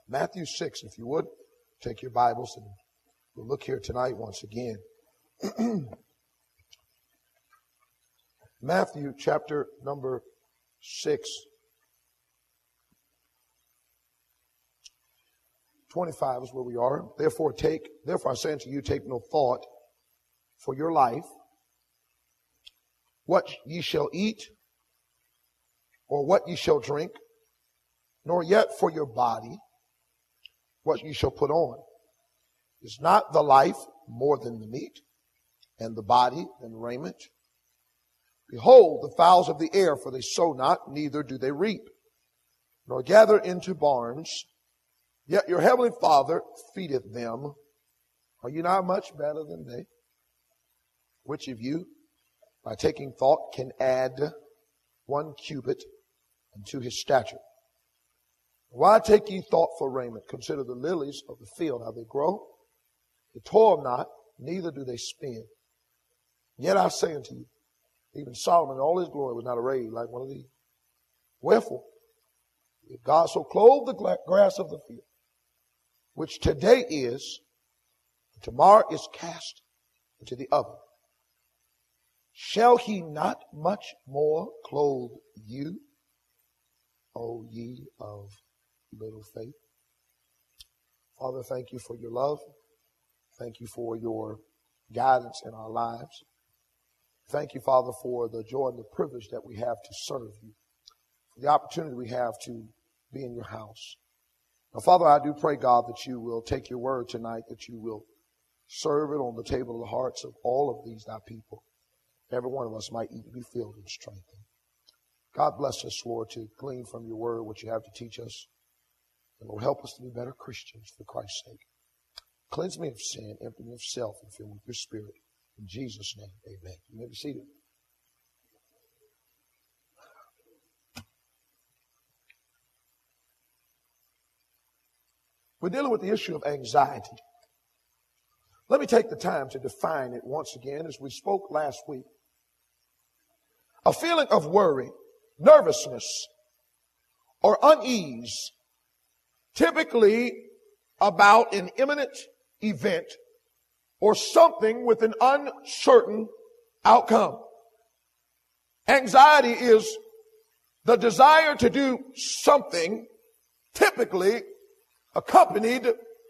Matthew 6, if you would, take your Bibles and we'll look here tonight once again. Matthew chapter number 6. 25 is where we are. Therefore I say unto you, take no thought for your life, what ye shall eat, or what ye shall drink, nor yet for your body, what ye shall put on. Is not the life more than the meat, and the body than raiment? Behold, the fowls of the air, for they sow not, neither do they reap, nor gather into barns, yet your heavenly Father feedeth them. Are you not much better than they? Which of you, by taking thought, can add 1 cubit unto his stature? Why take ye thought for raiment? Consider the lilies of the field, how they grow. They toil not, neither do they spin. Yet I say unto you, even Solomon in all his glory was not arrayed like one of these. Wherefore, if God so clothe the grass of the field, which today is, and tomorrow is cast into the oven, shall he not much more clothe you, O ye of little faith? Father, thank you for your love. Thank you for your guidance in our lives. Thank you, Father, for the joy and the privilege that we have to serve you, for the opportunity we have to be in your house. Now, Father, I do pray, God, that you will take your word tonight, that you will serve it on the table of the hearts of all of these thy people. Every one of us might eat and be filled and strengthened. God bless us, Lord, to glean from your word what you have to teach us. And Lord, help us to be better Christians for Christ's sake. Cleanse me of sin, empty me of self, and fill me with your spirit. In Jesus' name, amen. You may be seated. We're dealing with the issue of anxiety. Let me take the time to define it once again, as we spoke last week. A feeling of worry, nervousness, or unease, typically about an imminent event or something with an uncertain outcome. Anxiety is the desire to do something, typically accompanied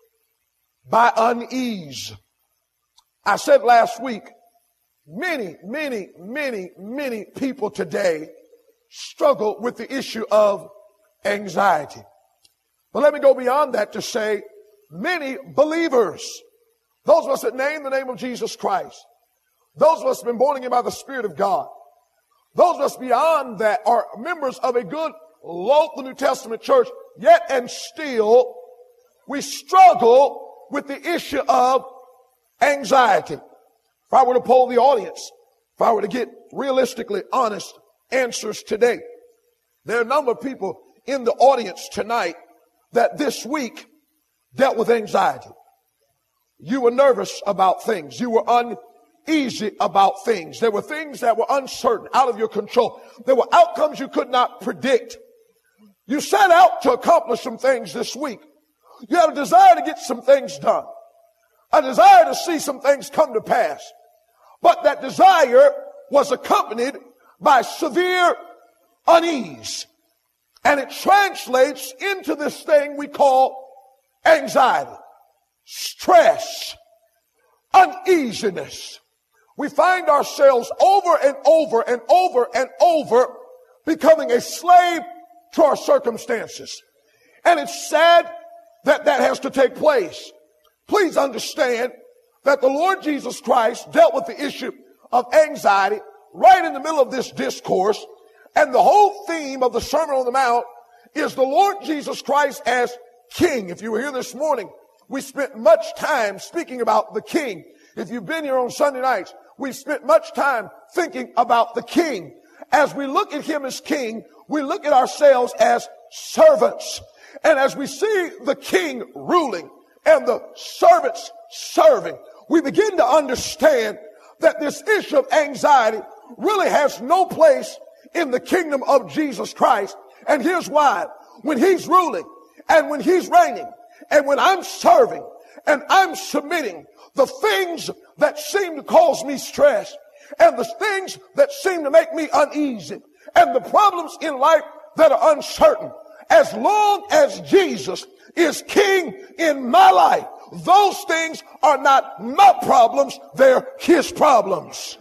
by unease. I said last week, many people today struggle with the issue of anxiety. But let me go beyond that to say many believers, those of us that name the name of Jesus Christ, those of us who have been born again by the Spirit of God, those of us beyond that are members of a good local New Testament church, yet and still we struggle with the issue of anxiety. If I were to poll the audience, if I were to get realistically honest answers today, there are a number of people in the audience tonight that this week dealt with anxiety. You were nervous about things. You were uneasy about things. There were things that were uncertain, out of your control. There were outcomes you could not predict. You set out to accomplish some things this week. You had a desire to get some things done, a desire to see some things come to pass. But that desire was accompanied by severe unease. And it translates into this thing we call anxiety, stress, uneasiness. We find ourselves over and over and over and over becoming a slave to our circumstances. And it's sad that that has to take place. Please understand that the Lord Jesus Christ dealt with the issue of anxiety right in the middle of this discourse. And the whole theme of the Sermon on the Mount is the Lord Jesus Christ as King. If you were here this morning, we spent much time speaking about the King. If you've been here on Sunday nights, we've spent much time thinking about the King. As we look at him as King, we look at ourselves as servants. And as we see the King ruling and the servants serving, we begin to understand that this issue of anxiety really has no place in the kingdom of Jesus Christ. And here's why. When he's ruling And when he's reigning, and when I'm serving, and I'm submitting, the things that seem to cause me stress, and the things that seem to make me uneasy, and the problems in life that are uncertain, as long as Jesus is king in my life, those things are not my problems, they're his problems.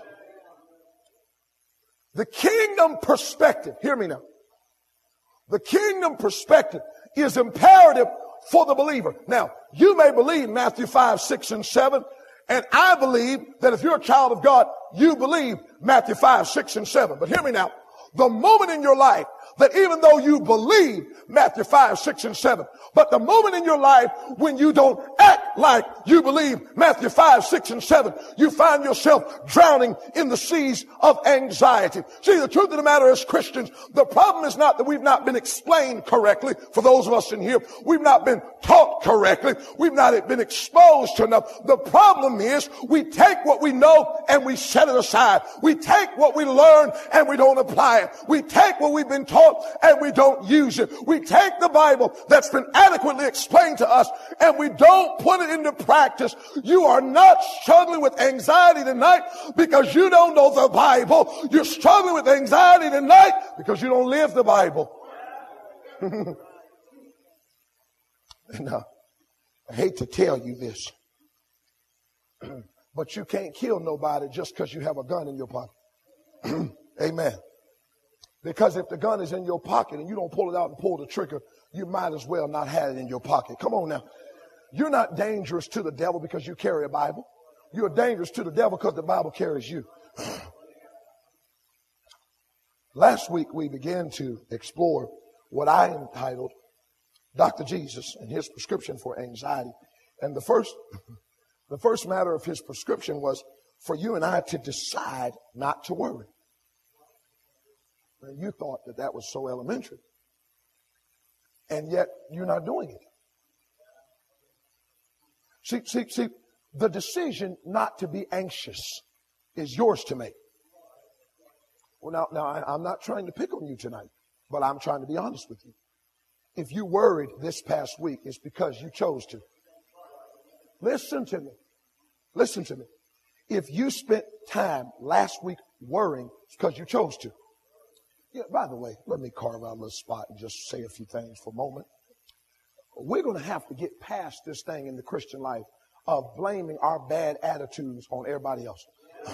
The kingdom perspective, hear me now. The kingdom perspective is imperative for the believer. Now, you may believe Matthew 5, 6, and 7, and I believe that if you're a child of God, you believe Matthew 5, 6, and 7. But hear me now. The moment in your life that even though you believe Matthew 5, 6, and 7, but the moment in your life when you don't act like you believe Matthew 5, 6, and 7, you find yourself drowning in the seas of anxiety. See, the truth of the matter is, Christians, the problem is not that we've not been explained correctly. For those of us in here, we've not been taught correctly. We've not been exposed to enough. The problem is we take what we know and we set it aside. We take what we learn and we don't apply it. We take what we've been taught and we don't use it. We take the Bible that's been adequately explained to us and we don't put it into practice. You are not struggling with anxiety tonight because you don't know the Bible. You're struggling with anxiety tonight because you don't live the Bible. Now, I hate to tell you this, but you can't kill nobody just because you have a gun in your pocket. Amen. Because if the gun is in your pocket and you don't pull it out and pull the trigger, you might as well not have it in your pocket. Come on now. You're not dangerous to the devil because you carry a Bible. You're dangerous to the devil because the Bible carries you. Last week we began to explore what I entitled Dr. Jesus and his prescription for anxiety. And the first matter of his prescription was for you and I to decide not to worry. And you thought that that was so elementary. And yet you're not doing it. See, the decision not to be anxious is yours to make. Well, now I'm not trying to pick on you tonight, but I'm trying to be honest with you. If you worried this past week, it's because you chose to. Listen to me. Listen to me. If you spent time last week worrying, it's because you chose to. Yeah, by the way, let me carve out a little spot and just say a few things for a moment. We're going to have to get past this thing in the Christian life of blaming our bad attitudes on everybody else.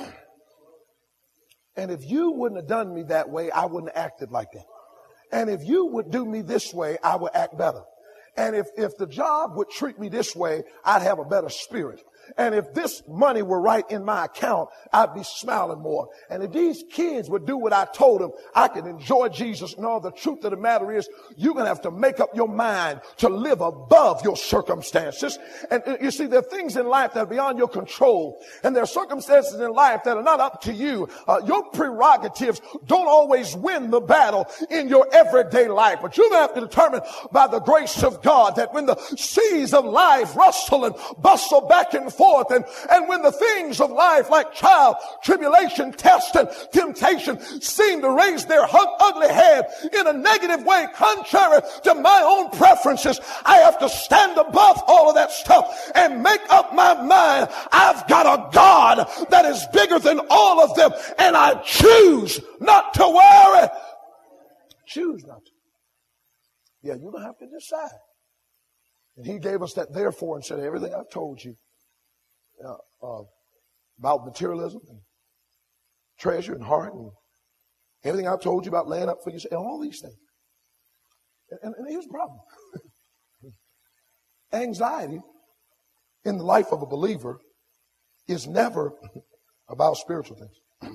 And if you wouldn't have done me that way, I wouldn't have acted like that. And if you would do me this way, I would act better. And if the job would treat me this way, I'd have a better spirit. And if this money were right in my account, I'd be smiling more. And if these kids would do what I told them, I could enjoy Jesus. No, the truth of the matter is, you're going to have to make up your mind to live above your circumstances. And you see, there are things in life that are beyond your control. And there are circumstances in life that are not up to you. Your prerogatives don't always win the battle in your everyday life. But you're going to have to determine by the grace of God that when the seas of life rustle and bustle back and forth, and when the things of life like trial, tribulation, test, and temptation seem to raise their ugly head in a negative way, contrary to my own preferences, I have to stand above all of that stuff and make up my mind. I've got a God that is bigger than all of them, and I choose not to worry. Choose not to. Yeah, you're going to have to decide. And he gave us that therefore and said, everything I've told you about materialism and treasure and heart and everything I've told you about laying up for yourself and all these things. And here's the problem. Anxiety in the life of a believer is never about spiritual things.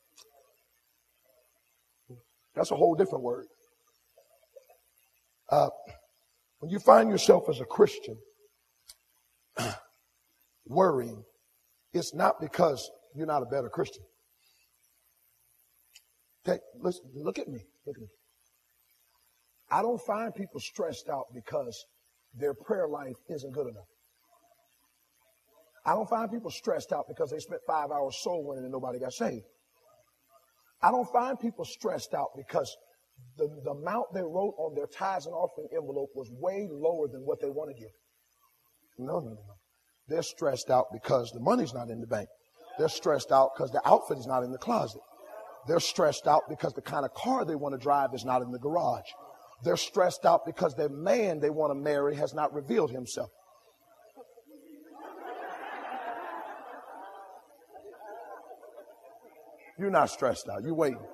That's a whole different word. When you find yourself as a Christian worrying, it's not because you're not a better Christian. Okay, listen, look at me. Look at me. I don't find people stressed out because their prayer life isn't good enough. I don't find people stressed out because they spent 5 hours soul winning and nobody got saved. I don't find people stressed out because the amount they wrote on their tithes and offering envelope was way lower than what they want to give. No. They're stressed out because the money's not in the bank. They're stressed out because the outfit is not in the closet. They're stressed out because the kind of car they want to drive is not in the garage. They're stressed out because their man they want to marry has not revealed himself. You're not stressed out. You're waiting.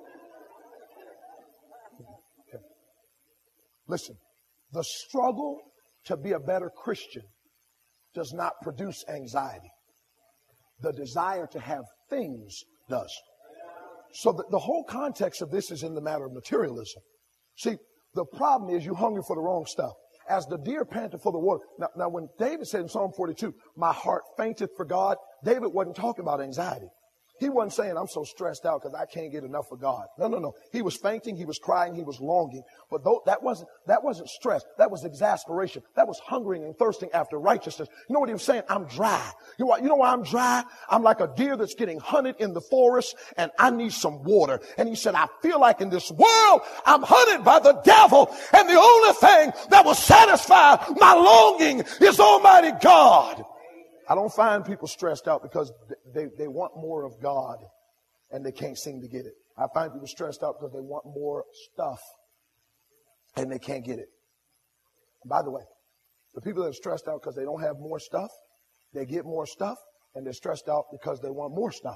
Okay. Listen, the struggle to be a better Christian does not produce anxiety. The desire to have things does. So the whole context of this is in the matter of materialism. See, the problem is you're hungry for the wrong stuff. As the deer panteth for the water. Now when David said in Psalm 42, my heart fainteth for God, David wasn't talking about anxiety. He wasn't saying, I'm so stressed out because I can't get enough of God. No. He was fainting, he was crying, he was longing. But that wasn't stress. That was exasperation. That was hungering and thirsting after righteousness. You know what he was saying? I'm dry. You know why I'm dry? I'm like a deer that's getting hunted in the forest and I need some water. And he said, I feel like in this world I'm hunted by the devil. And the only thing that will satisfy my longing is Almighty God. I don't find people stressed out because they want more of God and they can't seem to get it. I find people stressed out because they want more stuff and they can't get it. And by the way, the people that are stressed out because they don't have more stuff, they get more stuff, and they're stressed out because they want more stuff.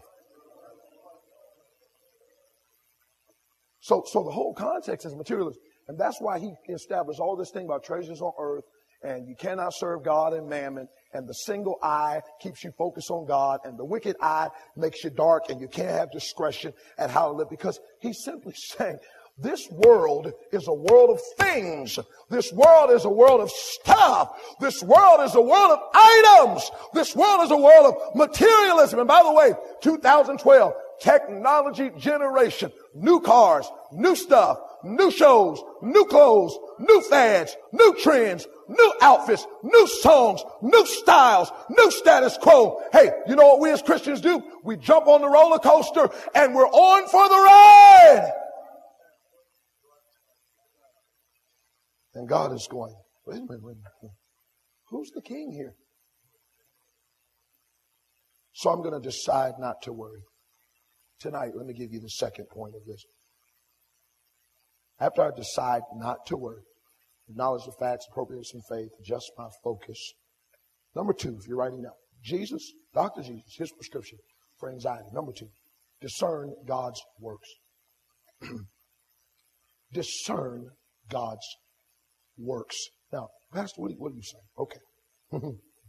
So the whole context is materialism. And that's why he established all this thing about treasures on earth, and you cannot serve God and mammon, and the single eye keeps you focused on God, and the wicked eye makes you dark, and you can't have discretion at how to live, because he's simply saying, this world is a world of things. This world is a world of stuff. This world is a world of items. This world is a world of materialism. And by the way, 2012, technology generation, new cars, new stuff, new shows, new clothes, new fads, new trends, new outfits, new songs, new styles, new status quo. Hey, you know what we as Christians do? We jump on the roller coaster and we're on for the ride. And God is going, wait a minute. Who's the king here? So I'm going to decide not to worry. Tonight, let me give you the second point of this. After I decide not to worry, acknowledge the facts, appropriate some faith, adjust my focus. Number two, if you're writing down, Jesus, Dr. Jesus, his prescription for anxiety. Number two, discern God's works. Discern God's works. Now, Pastor, what are you saying? Okay.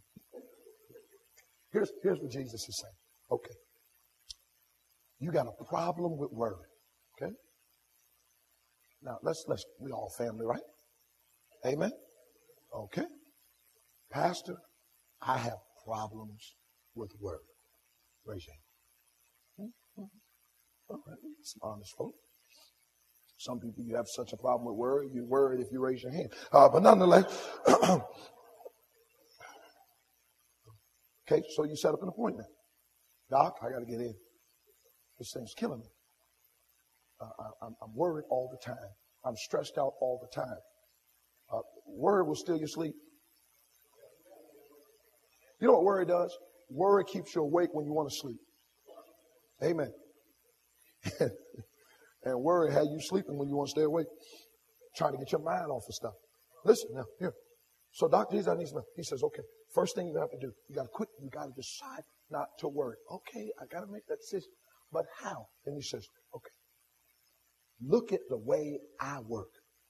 Here's what Jesus is saying. Okay. You got a problem with worry. Okay? Now, we all family, right? Amen? Okay. Pastor, I have problems with worry. Raise your hand. All right. Some honest folk. Some people, you have such a problem with worry, you're worried if you raise your hand. But nonetheless, okay, so you set up an appointment. Doc, I got to get in. This thing's killing me. I'm worried all the time. I'm stressed out all the time. Worry will steal your sleep. You know what worry does? Worry keeps you awake when you want to sleep. Amen. And worry had you sleeping when you want to stay awake, trying to get your mind off of stuff. Listen now, here. So Dr. Jesus, I need some. He says, okay, first thing you have to do, you got to quit. You got to decide not to worry. Okay, I got to make that decision. But how? And he says, okay, look at the way I work.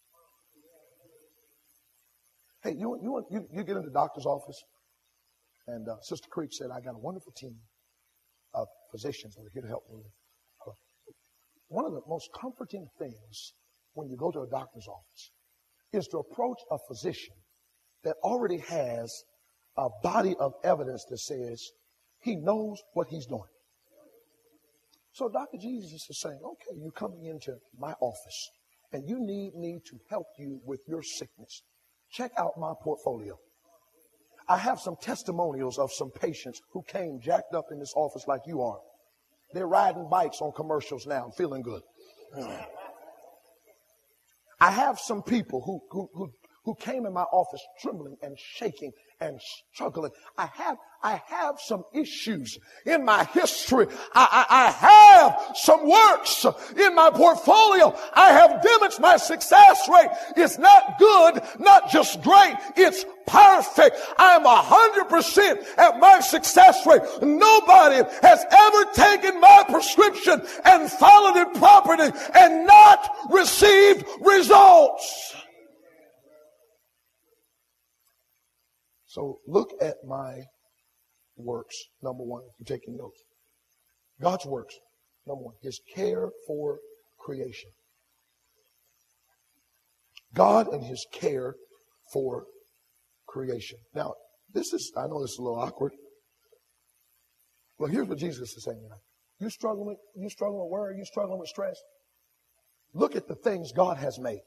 Hey, you get into the doctor's office, and Sister Creek said, I got a wonderful team of physicians that are here to help me. One of the most comforting things when you go to a doctor's office is to approach a physician that already has a body of evidence that says he knows what he's doing. So Dr. Jesus is saying, okay, you're coming into my office and you need me to help you with your sickness. Check out my portfolio. I have some testimonials of some patients who came jacked up in this office like you are. They're riding bikes on commercials now. I'm feeling good. I have some people who came in my office trembling and shaking and struggling. I have some issues in my history. I have some works in my portfolio. I have demonstrated my success rate. It's not good, not just great. It's perfect. I'm 100% at my success rate. Nobody has ever taken my prescription and followed it properly and not received results. So look at my works, number one, if you're taking notes. God's works, number one, his care for creation. God and his care for creation. Now, I know this is a little awkward. Well, here's what Jesus is saying tonight. You struggling with worry, you struggling with stress? Look at the things God has made.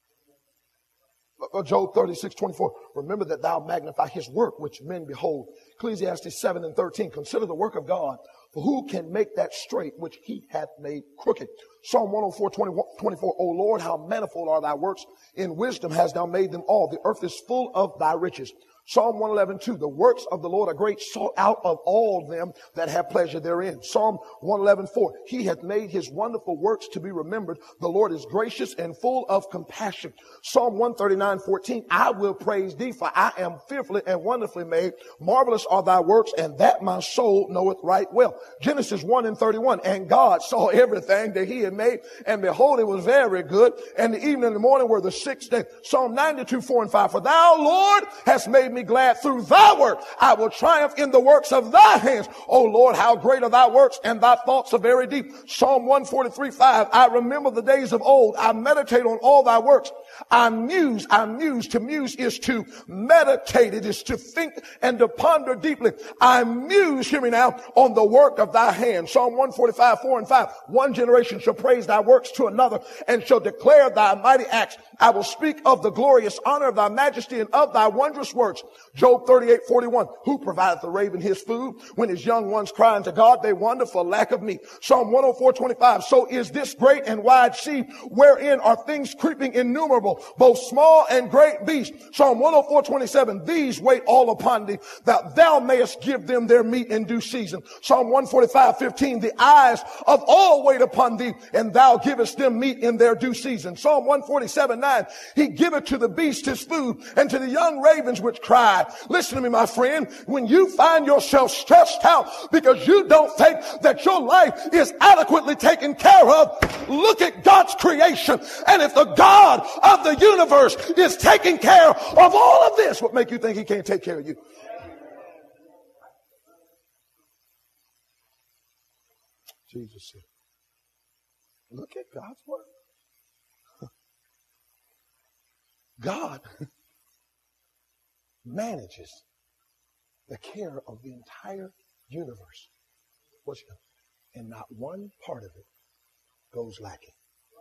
Job 36:24. Remember that thou magnify his work, which men behold. Ecclesiastes 7:13. Consider the work of God, for who can make that straight which he hath made crooked? Psalm 104:24. O Lord, how manifold are thy works. In wisdom hast thou made them all. The earth is full of thy riches. Psalm 111:2. The works of the Lord are great, sought out of all them that have pleasure therein. Psalm 111:4. He hath made his wonderful works to be remembered. The Lord is gracious and full of compassion. Psalm 139:14. I will praise thee, for I am fearfully and wonderfully made. Marvelous are thy works, and that my soul knoweth right well. Genesis 1:31. And God saw everything that he had made, and behold, it was very good. And the evening and the morning were the sixth day. Psalm 92:4-5. For thou, Lord, hast made me glad through thy work. I will triumph in the works of thy hands. O Lord, how great are thy works, and thy thoughts are very deep. Psalm 143:5. I remember the days of old. I meditate on all thy works. I muse. To muse is to meditate. It is to think and to ponder deeply. I muse, hear me now, on the work of thy hands. Psalm 145:4-5. One generation shall praise thy works to another, and shall declare thy mighty acts. I will speak of the glorious honor of thy majesty and of thy wondrous works. Job 38:41. Who provideth the raven his food? When his young ones cry unto God, they wonder for lack of meat. Psalm 104:25. So is this great and wide sea, wherein are things creeping innumerable, both small and great beasts. Psalm 104:27. These wait all upon thee, that thou mayest give them their meat in due season. Psalm 145:15. The eyes of all wait upon thee, and thou givest them meat in their due season. Psalm 147:9. He giveth to the beast his food, and to the young ravens which cry. Listen to me, my friend. When you find yourself stressed out because you don't think that your life is adequately taken care of, look at God's creation. And if the God of the universe is taking care of all of this, what make you think he can't take care of you? Jesus said, look at God's word. God manages the care of the entire universe. And not one part of it goes lacking.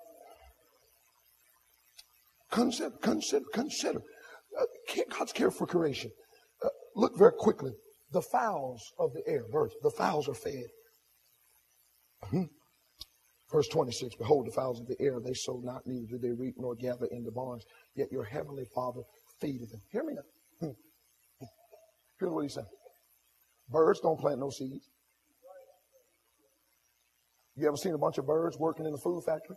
Consider God's care for creation. Look very quickly. The fowls of the air, birds, the fowls are fed. Verse 26, behold, the fowls of the air, they sow not, neither do they reap nor gather into barns, yet your heavenly Father feedeth them. Hear me now. Here's what he said. Birds don't plant no seeds. You ever seen a bunch of birds working in a food factory?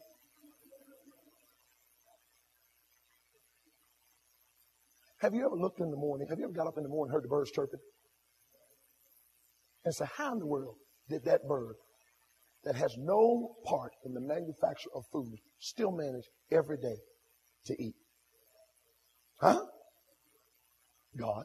Have you ever looked in the morning? Have you ever got up in the morning and heard the birds chirping? And said, how in the world did that bird that has no part in the manufacture of food still manage every day to eat? Huh? God.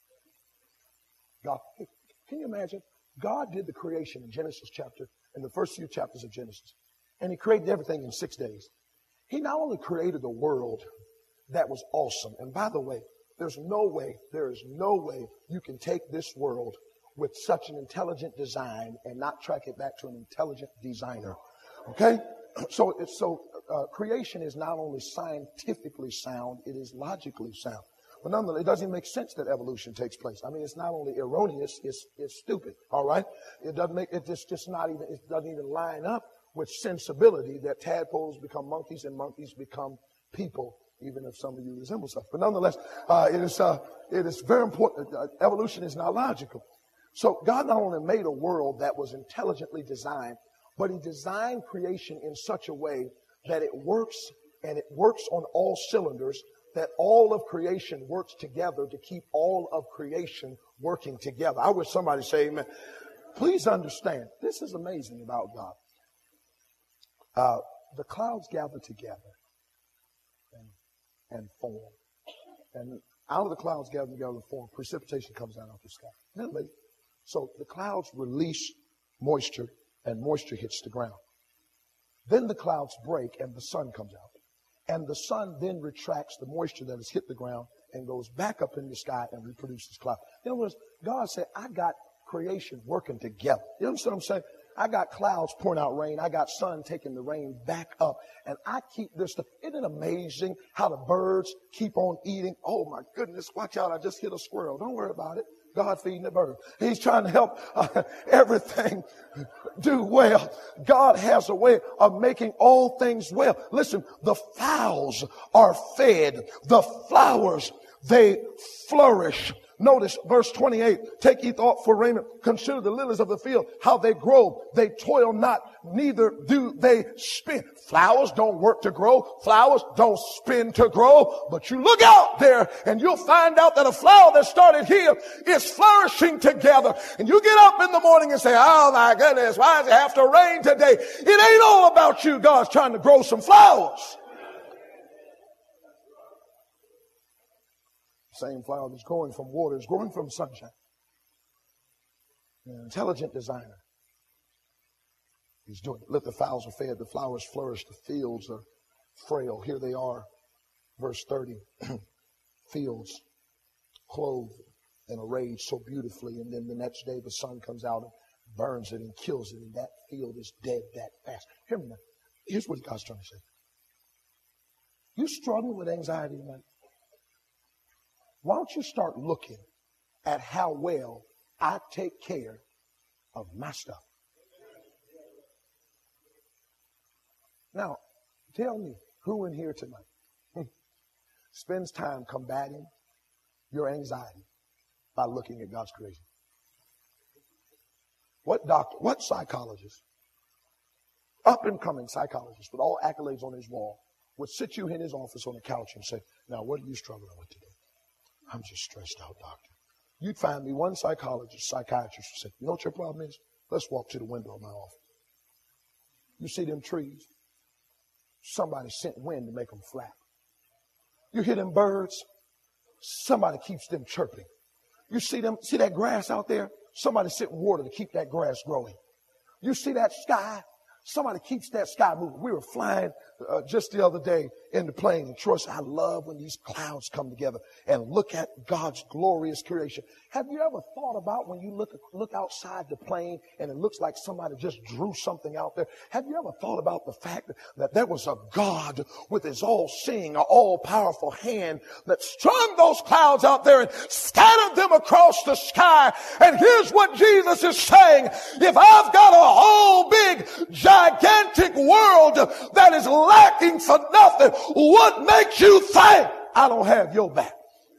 Can you imagine? God did the creation in Genesis chapter, in the first few chapters of Genesis. And he created everything in 6 days. He not only created a world that was awesome. And by the way, there is no way you can take this world with such an intelligent design and not track it back to an intelligent designer. Okay? So creation is not only scientifically sound, it is logically sound. But nonetheless, it doesn't even make sense that evolution takes place. I mean, it's not only erroneous, it's stupid. All right? It doesn't even line up with sensibility that tadpoles become monkeys and monkeys become people, even if some of you resemble such. But nonetheless, it is very important. Evolution is not logical. So God not only made a world that was intelligently designed, but he designed creation in such a way that it works, and it works on all cylinders, that all of creation works together to keep all of creation working together. I wish somebody say amen. Please understand, this is amazing about God. The clouds gather together and form. And out of the clouds gather together and form, precipitation comes down off the sky. Isn't that amazing? So the clouds release moisture, and moisture hits the ground. Then the clouds break and the sun comes out. And the sun then retracts the moisture that has hit the ground and goes back up in the sky and reproduces clouds. In other words, God said, I got creation working together. You understand what I'm saying? I got clouds pouring out rain. I got sun taking the rain back up. And I keep this stuff. Isn't it amazing how the birds keep on eating? Oh my goodness, watch out. I just hit a squirrel. Don't worry about it. God feeding the bird. He's trying to help everything do well. God has a way of making all things well. Listen, the fowls are fed. The flowers, they flourish. Notice verse 28. Take ye thought for raiment. Consider the lilies of the field, how they grow. They toil not, neither do they spin. Flowers don't work to grow. Flowers don't spin to grow. But you look out there and you'll find out that a flower that started here is flourishing together. And you get up in the morning and say, oh my goodness, why does it have to rain today? It ain't all about you. God's trying to grow some flowers. Same flower that's growing from water is growing from sunshine. An intelligent designer. He's doing it. Let the fowls are fed, the flowers flourish, the fields are frail. Here they are, verse 30. Fields clothed and arrayed so beautifully, and then the next day the sun comes out and burns it and kills it, and that field is dead that fast. Hear me now. Here's what God's trying to say. You struggling with anxiety tonight? Why don't you start looking at how well I take care of my stuff? Now, tell me who in here tonight spends time combating your anxiety by looking at God's creation? What doctor, what psychologist, up and coming psychologist with all accolades on his wall, would sit you in his office on the couch and say, now what are you struggling with today? I'm just stressed out, doctor. You'd find me one psychologist, psychiatrist who said, you know what your problem is? Let's walk to the window of my office. You see them trees? Somebody sent wind to make them flap. You hear them birds? Somebody keeps them chirping. You see that grass out there? Somebody sent water to keep that grass growing. You see that sky? Somebody keeps that sky moving. We were flying just the other day in the plane, and Troy said, I love when these clouds come together and look at God's glorious creation. Have you ever thought about when you look outside the plane and it looks like somebody just drew something out there? Have you ever thought about the fact that there was a God with his all-seeing, all-powerful hand that strung those clouds out there and scattered them across the sky? And here's what Jesus is saying. If I've got a whole big, gigantic world that is lacking for nothing, what makes you think I don't have your back?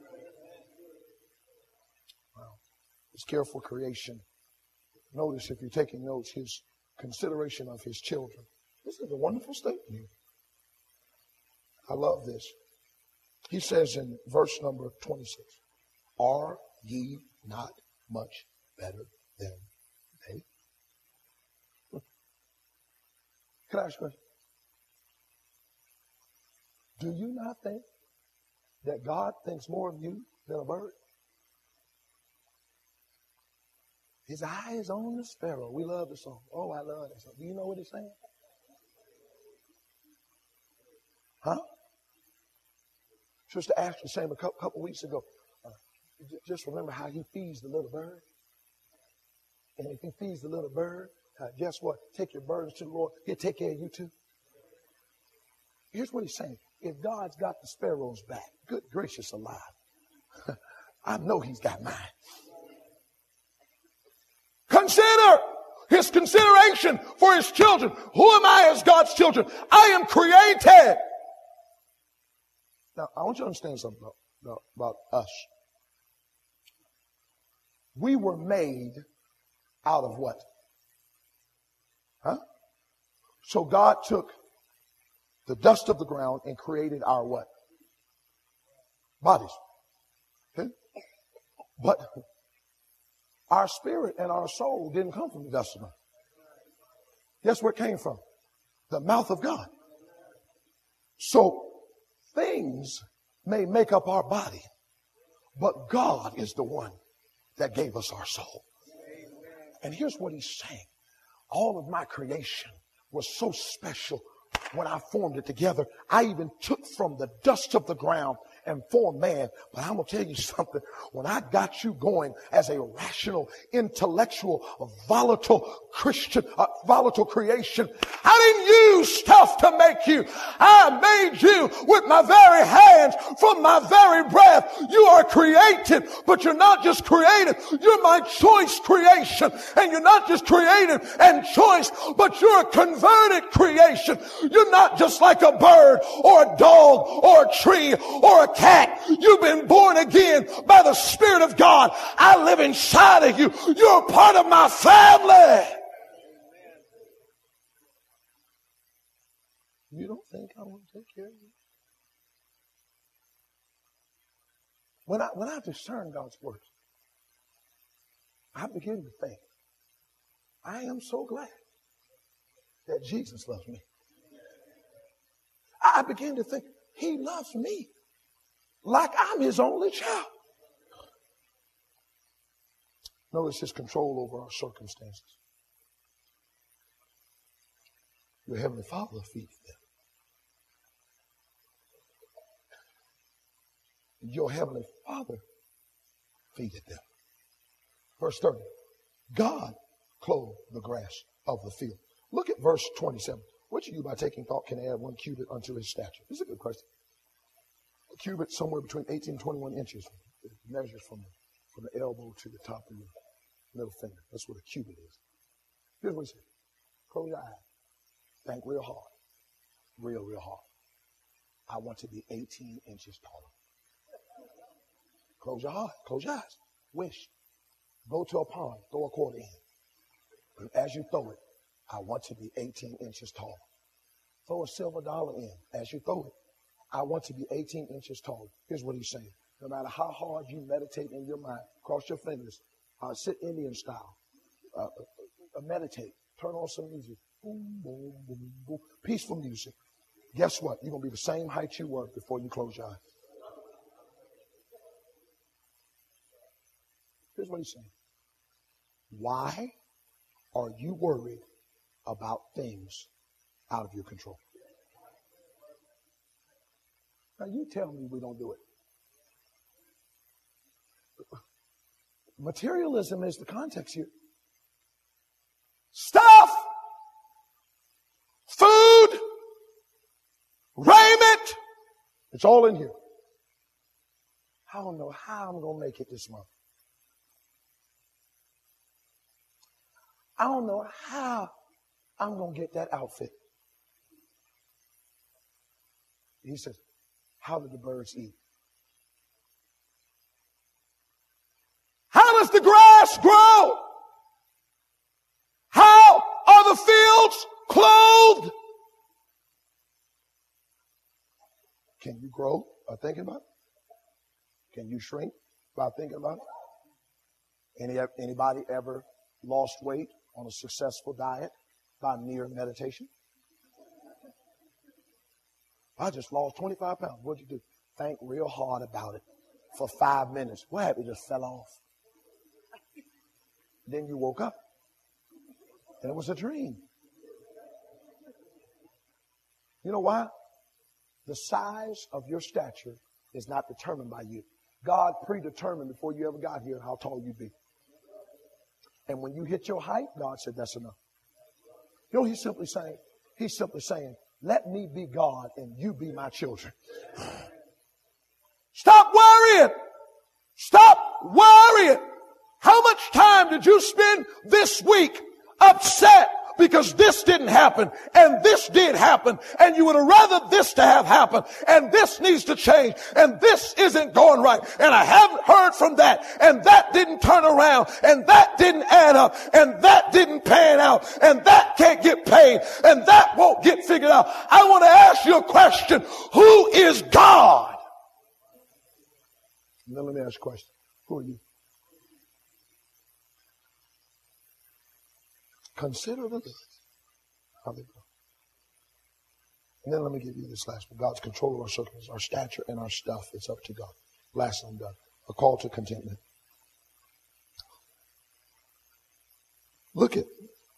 Well, his careful creation. Notice, if you're taking notes, his consideration of his children. This is a wonderful statement here. I love this. He says in verse number 26, are ye not much better than they? Can I ask you a question? Do you not think that God thinks more of you than a bird? His eye is on the sparrow. We love the song. Oh, I love that song. Do you know what it's saying? Huh? Sister Ashley sang a couple weeks ago. Just remember how he feeds the little bird. And if he feeds the little bird, guess what? Take your burdens to the Lord. He'll take care of you too. Here's what he's saying. If God's got the sparrows back, good gracious alive, I know he's got mine. Consider his consideration for his children. Who am I as God's children? I am created Now, I want you to understand something about us. We were made out of what? Huh? So God took the dust of the ground and created our what? Bodies. Okay? But our spirit and our soul didn't come from the dust of the ground. Guess where it came from? The mouth of God. So things may make up our body, but God is the one that gave us our soul. And here's what he's saying. All of my creation was so special when I formed it together. I even took from the dust of the ground and formed man. But I'm going to tell you something. When I got you going as a rational, intellectual, volatile Christian, volatile creation, I didn't use stuff to make you. I made you with my very hands, from my very breath. You are created, but you're not just created. You're my choice creation. And you're not just created and choice, but you're a converted creation. You're not just like a bird or a dog or a tree or a cat. You've been born again by the Spirit of God. I live inside of you. You're a part of my family. You don't think I want to take care of you? When I discern God's word, I begin to think, I am so glad that Jesus loves me. I begin to think, he loves me like I'm his only child. Notice his control over our circumstances. Your heavenly Father feeds them. Your heavenly Father feeded them. Verse 30. God clothed the grass of the field. Look at verse 27. Which of you by taking thought can add 1 cubit unto his stature? This is a good question. A cubit somewhere between 18 and 21 inches. It measures from the elbow to the top of your middle finger. That's what a cubit is. Here's what he said. Close your eyes. Think real hard. Real hard. I want to be 18 inches taller. Close your heart. Close your eyes. Wish. Go to a pond. Throw a quarter in. And as you throw it, I want to be 18 inches tall. Throw a silver dollar in. As you throw it, I want to be 18 inches tall. Here's what he's saying. No matter how hard you meditate in your mind, cross your fingers, sit Indian style, meditate, turn on some music, boom, boom, boom, boom, peaceful music. Guess what? You're going to be the same height you were before you close your eyes. Here's what he's saying. Why are you worried about things out of your control? Now you tell me we don't do it. Materialism is the context here. Stuff, food, raiment, it's all in here. I don't know how I'm going to make it this month. I don't know how I'm going to get that outfit. He says, how do the birds eat? How does the grass grow? How are the fields clothed? Can you grow by thinking about it? Can you shrink by thinking about it? Anybody ever lost weight on a successful diet by mere meditation? I just lost 25 pounds. What'd you do? Think real hard about it for 5 minutes. What happened? It just fell off. Then you woke up. And it was a dream. You know why? The size of your stature is not determined by you. God predetermined before you ever got here how tall you'd be. And when you hit your height, God said, that's enough. You know, he's simply saying, let me be God and you be my children. Stop worrying. Stop worrying. How much time did you spend this week upset because this didn't happen and this did happen, and you would have rather this to have happened, and this needs to change, and this isn't going right, and I haven't heard from that, and that didn't turn around, and that didn't add up, and that didn't pan out, and that can't get paid, and that won't get figured out. I want to ask you a question. Who is God? And then let me ask you a question. Who are you? Consider the list. How they go. And then let me give you this last one. God's control of our circumstances, our stature, and our stuff. It's up to God. Last one done. A call to contentment. Look at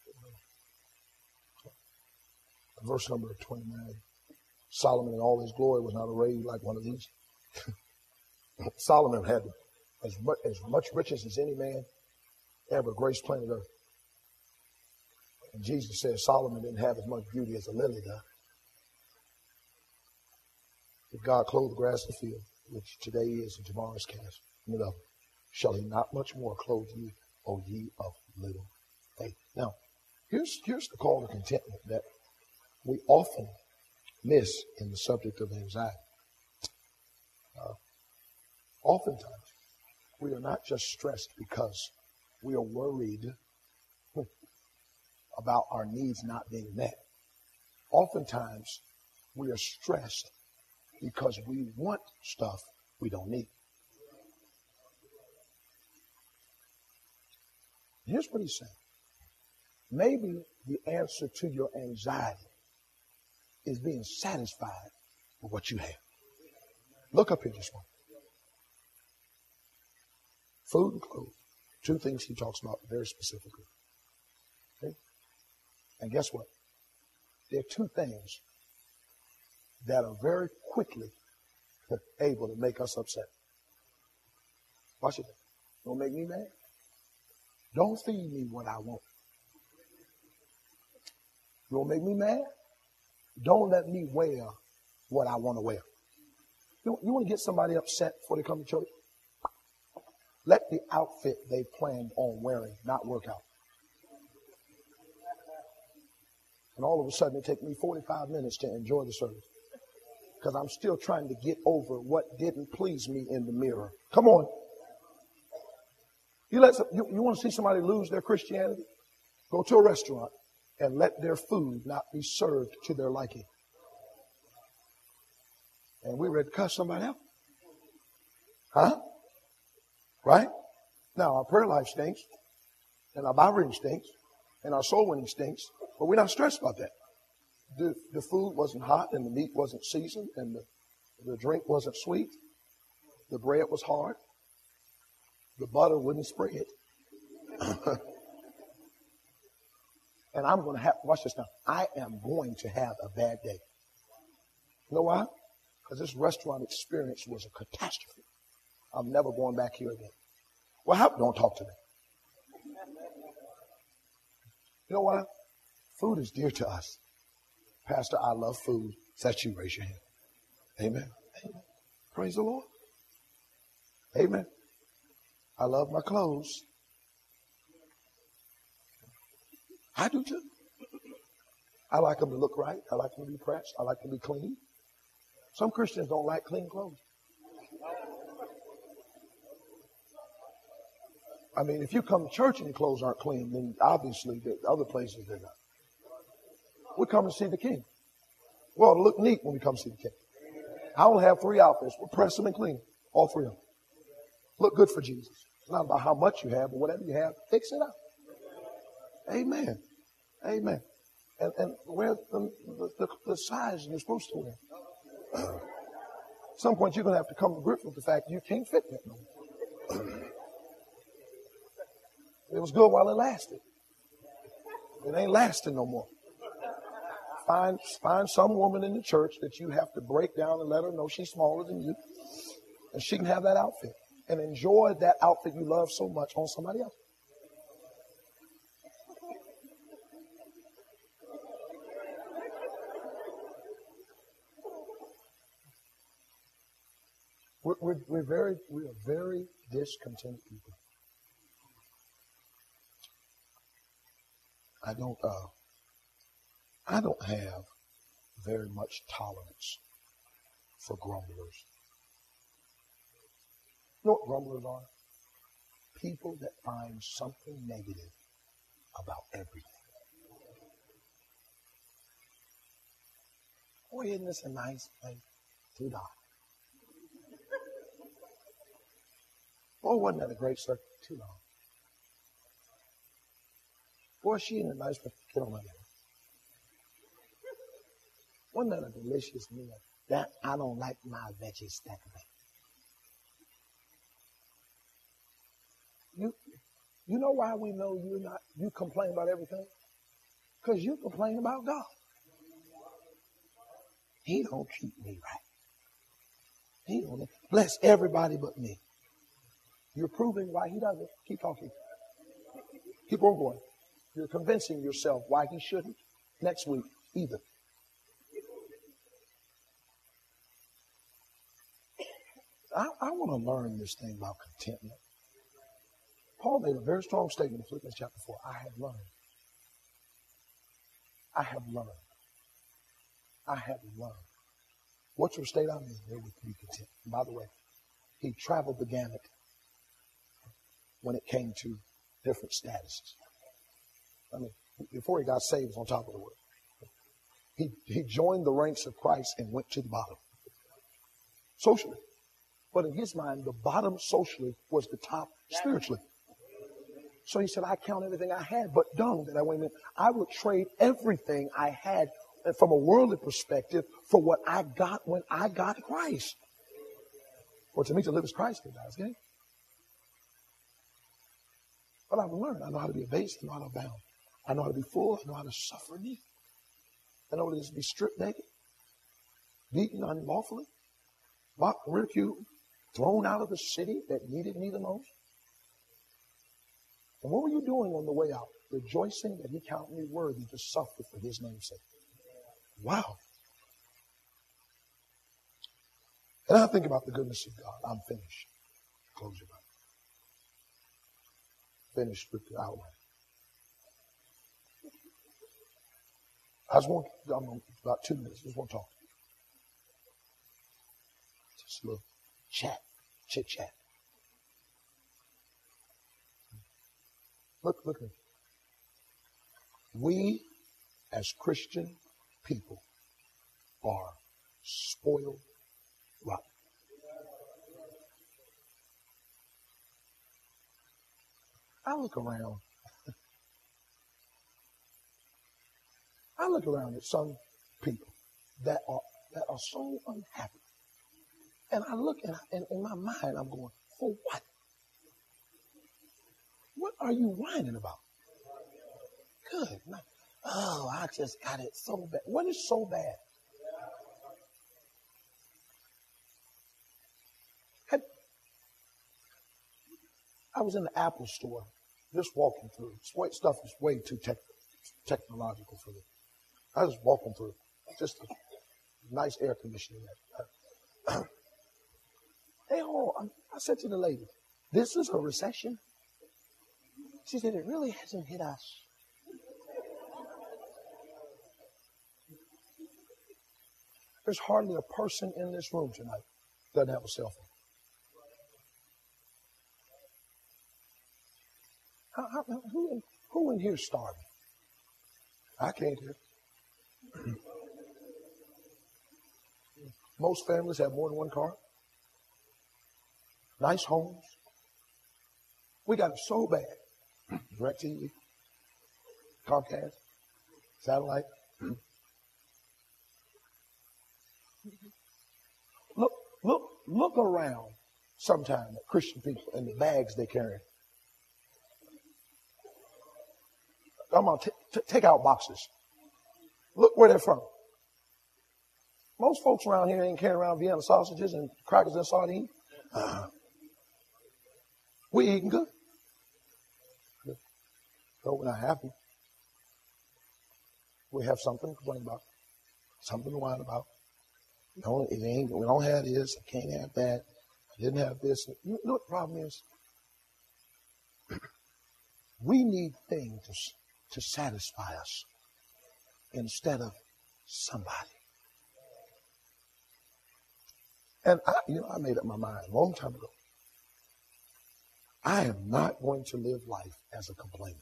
verse number 29. Solomon in all his glory was not arrayed like one of these. Solomon had as much riches as any man ever graced planet earth. And Jesus says Solomon didn't have as much beauty as a lily does. If God clothe the grass of the field, which today is and tomorrow is cast in the oven, shall he not much more clothe you, O ye of little faith? Now, here's the call to contentment that we often miss in the subject of anxiety. Oftentimes, we are not just stressed because we are worried about our needs not being met. Oftentimes, we are stressed because we want stuff we don't need. Here's what he's saying. Maybe the answer to your anxiety is being satisfied with what you have. Look up here this one. Food and clothes. Two things he talks about very specifically. Okay? And guess what? There are two things that are very quickly able to make us upset. Watch it. Don't make me mad. Don't feed me what I want. You won't make me mad? Don't let me wear what I want to wear. You want to get somebody upset before they come to church? Let the outfit they planned on wearing not work out. And all of a sudden, it takes me 45 minutes to enjoy the service. Because I'm still trying to get over what didn't please me in the mirror. Come on. You want to see somebody lose their Christianity? Go to a restaurant and let their food not be served to their liking. And we're ready to cuss somebody out. Huh? Right? Now, our prayer life stinks, and our Bible reading stinks, and our soul winning stinks, but we're not stressed about that. The food wasn't hot, and the meat wasn't seasoned, and the drink wasn't sweet. The bread was hard. The butter wouldn't spread. And I'm going to have, watch this now, I am going to have a bad day. You know why? Because this restaurant experience was a catastrophe. I'm never going back here again. Well, don't talk to me. You know why? Food is dear to us. Pastor, I love food. Is that you? Raise your hand. Amen. Amen. Praise the Lord. Amen. I love my clothes. I do too. I like them to look right. I like them to be pressed. I like them to be clean. Some Christians don't like clean clothes. I mean, if you come to church and your clothes aren't clean, then obviously the other places they're not. We come to see the King. We ought to look neat when we come to see the King. I only have 3 outfits. We'll press them and clean them. All 3 of them. Look good for Jesus. It's not about how much you have, but whatever you have, fix it up. Amen. Amen. And wear the size you're supposed to wear. At some point, you're going to have to come to grips with the fact you can't fit that no more. It was good while it lasted. It ain't lasting no more. Find some woman in the church that you have to break down and let her know she's smaller than you. And she can have that outfit. And enjoy that outfit you love so much on somebody else. We are very discontented people. I don't I don't have very much tolerance for grumblers. You know what grumblers are? People that find something negative about everything. Boy, isn't this a nice place? $2. Oh, wasn't that a great circus? $2. Boy, she in a nice place. Get on my name. Wasn't that a delicious meal? That I don't like my veggies stacked up. You know why we know you complain about everything? Because you complain about God. He don't treat me right. He don't bless everybody but me. You're proving why he doesn't. Keep talking. Keep on going. You're convincing yourself why he shouldn't next week either. I want to learn this thing about contentment. Paul made a very strong statement in Philippians chapter 4. I have learned. I have learned. I have learned. What's your state I'm in? There we can be content. And by the way, he traveled the gamut when it came to different statuses. I mean, before he got saved, he was on top of the world. He joined the ranks of Christ and went to the bottom. Socially. But in his mind, the bottom socially was the top spiritually. So he said, I count everything I had but dung that I went in. I would trade everything I had from a worldly perspective for what I got when I got Christ. For to me to live is Christ, to die is gain. But I've learned. I know how to be abased. I know how to abound. I know how to be full. I know how to suffer need. I know what it is to be stripped naked, beaten unlawfully, mocked, ridiculed, thrown out of the city that needed me the most. And what were you doing on the way out? Rejoicing that he counted me worthy to suffer for his name's sake. Wow. And I think about the goodness of God. I'm finished. Close your Bible. Finished with the outline. I'm about 2 minutes. I just want to talk to you. Just a little chat, chit chat. Look at me. We, as Christian people, are spoiled rotten. I look around. I look around at some people that are so unhappy. And I look and in my mind, I'm going, for what? What are you whining about? Good night. Oh, I just got it so bad. What is so bad? I was in the Apple store, just walking through. Stuff is way too technological for me. I was walking through, just a nice air conditioning. Hey, I said to the lady, this is a recession? She said, it really hasn't hit us. There's hardly a person in this room tonight that doesn't have a cell phone. Who in here is starving? I can't hear. Most families have more than one car. Nice homes. We got it so bad. DirecTV, Comcast, satellite. Look around sometime at Christian people and the bags they carry. I'm going to take out boxes. Look where they're from. Most folks around here ain't carrying around Vienna sausages and crackers and sardines. We eating good. But we're not happy. We have something to complain about, something to whine about. We don't have this. I can't have that. I didn't have this. You know what the problem is? We need things to satisfy us instead of somebody. And I made up my mind a long time ago. I am not going to live life as a complainer.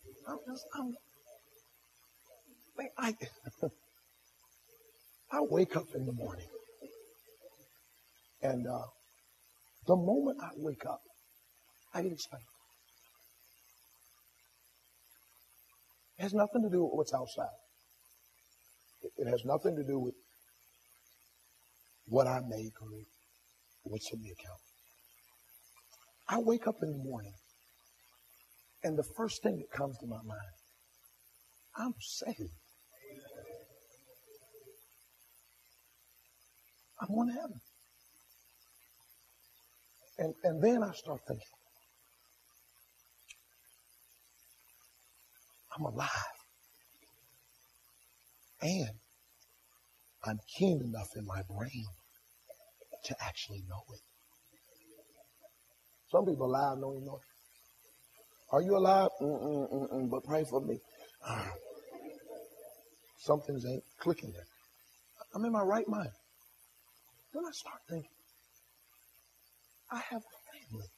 I wake up in the morning, and the moment I wake up, I get excited. It has nothing to do with what's outside. It has nothing to do with what I make or what's in the account. I wake up in the morning, and the first thing that comes to my mind, I'm saved. I'm going to heaven. And then I start thinking, I'm alive. And I'm keen enough in my brain to actually know it. Some people alive don't even know it. Are you alive? But pray for me. Some things ain't clicking there. I'm in my right mind. Then I start thinking, I have a family.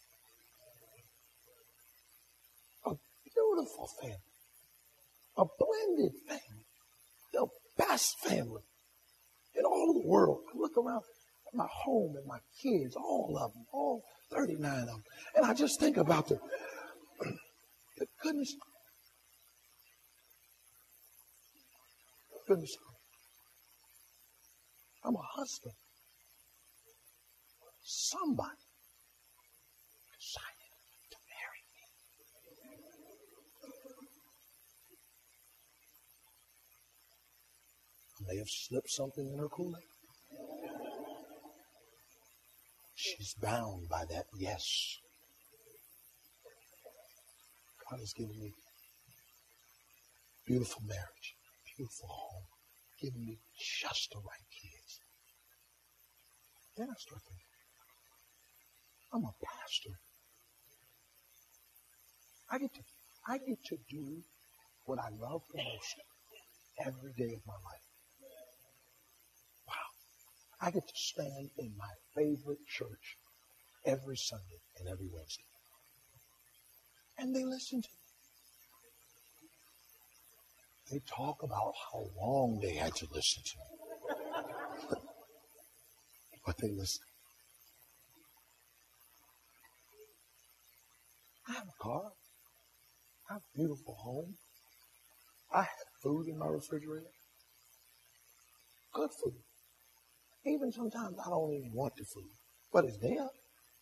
A beautiful family. A blended family. The best family in all of the world. I look around at my home and my kids, all of them, all 39 of them. And I just think about the goodness. Goodness. I'm a husband. Somebody decided to marry me. I may have slipped something in her Kool-Aid. She's bound by that yes. God has given me beautiful marriage, beautiful home, given me just the right kids. Then I start thinking, I'm a pastor. I get to do what I love the most every day of my life. Wow. I get to stand in my favorite church every Sunday and every Wednesday. And they listen to me. They talk about how long they had to listen to me. But they listen. I have a car. I have a beautiful home. I have food in my refrigerator. Good food. Even sometimes I don't even want the food, but it's there.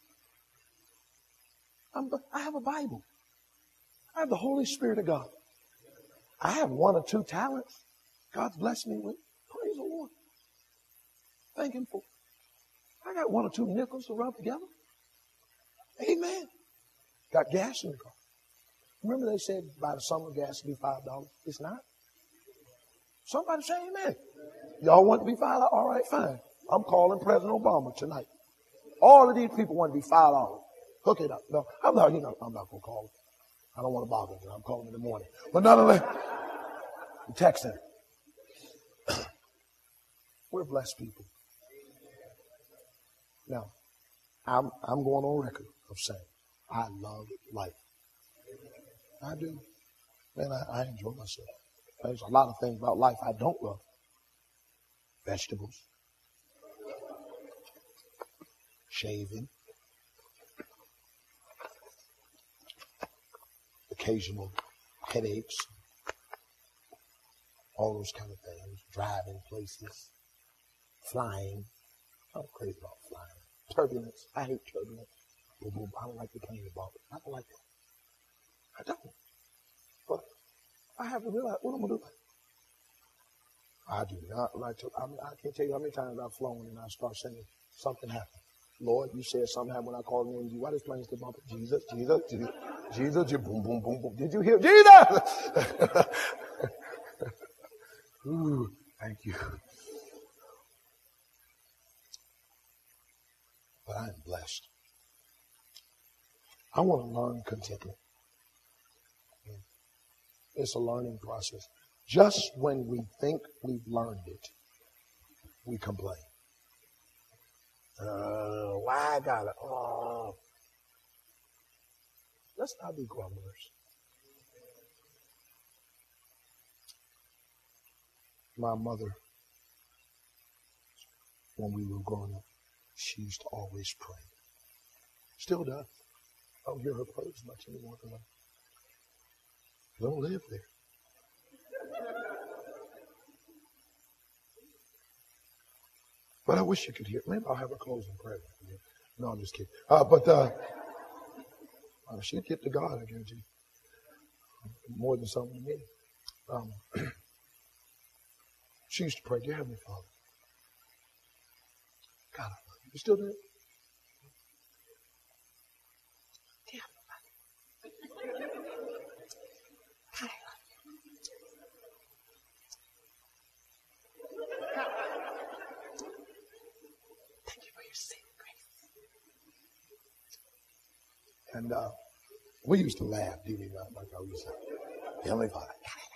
I have a Bible. I have the Holy Spirit of God. I have one or two talents God's blessed me with. Praise the Lord. Thank Him for it. I got one or two nickels to rub together. Amen. Got gas in the car. Remember they said by the summer gas will be $5. It's not. Somebody say amen. Y'all want to be $5? All right, fine. I'm calling President Obama tonight. All of these people want to be $5. Hook it up. No, I'm not going to call him. I don't want to bother him. I'm calling in the morning. But nonetheless, I'm texting him. We're blessed people. Now, I'm going on record of saying, I love life. I do. Man, I enjoy myself. There's a lot of things about life I don't love. Vegetables. Shaving. Occasional headaches. All those kind of things. Driving places. Flying. I'm crazy about flying. Turbulence. I hate turbulence. Boom, boom. I don't like the plane about it. I don't like that. I don't. But I have to realize what I'm going to do. I do not like to. I can't tell you how many times I've flown and I start saying something happened. Lord, you said something happened when I called on you. Why does planes keep bumping? Jesus, Jesus, Jesus, Jesus, boom, boom, boom, boom. Did you hear? Jesus! Ooh, thank you. But I'm blessed. I want to learn contentment. It's a learning process. Just when we think we've learned it, we complain. Why I got it? Oh. Let's not be grumblers. My mother, when we were growing up, she used to always pray. Still does. I don't hear her pray as much anymore because I don't live there. But I wish you could hear. Maybe I'll have her closing prayer. No, I'm just kidding. She'd get to God, I guarantee you. More than something to me. She used to pray, dear Heavenly Father, God, I love you. You still do it? Dear Heavenly Father, God, I love you. Thank you for your saving grace. And we used to laugh, didn't we? Like I used to. Heavenly Father, God, I love you.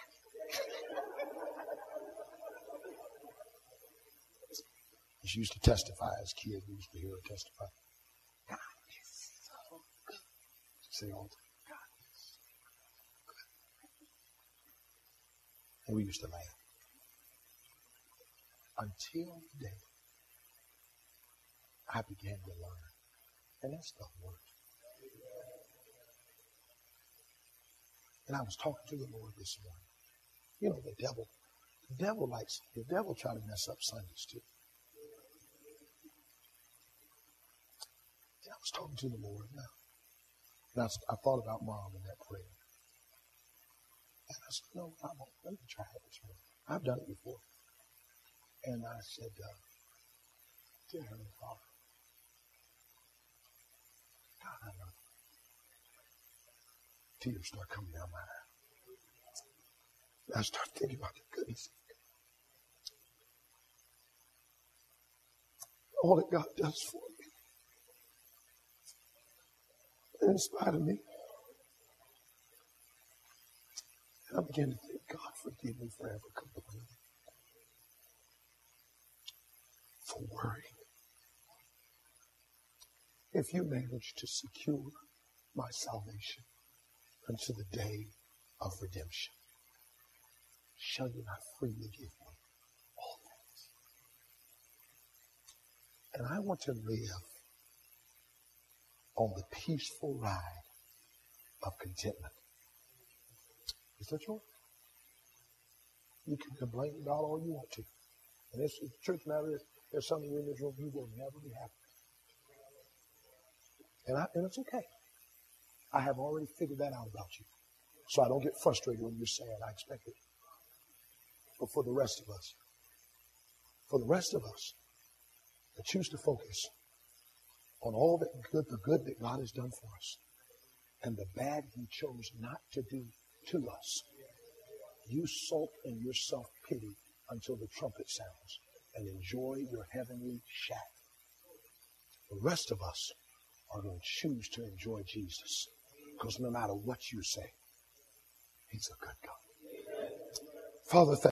She used to testify as kids. We used to hear her testify. God is so good. She'd say all the time, God is so good. And we used to laugh. Until the day I began to learn. And that stuff worked. And I was talking to the Lord this morning. You know, the devil tries to mess up Sundays too. I was talking to the Lord now. And I thought about Mom in that prayer. And I said, no, let me try it this morning. I've done it before. And I said, dear Heavenly Father, God, I love you. Tears start coming down my eyes. And I start thinking about the goodness of God. All that God does for me. In spite of me. And I began to think, God, forgive me for ever complaining. For worrying. If you manage to secure my salvation unto the day of redemption, shall you not freely give me all things? And I want to live on the peaceful ride of contentment. Is that yours? You can complain about all you want to. And this, the truth of the matter is, there's some of you in this room, you will never be happy. And it's okay. I have already figured that out about you. So I don't get frustrated when you're sad. I expect it. But for the rest of us, that choose to focus on all the good that God has done for us, and the bad He chose not to do to us. You sulk in your self-pity until the trumpet sounds and enjoy your heavenly shack. The rest of us are going to choose to enjoy Jesus, because no matter what you say, He's a good God. Father, thank you.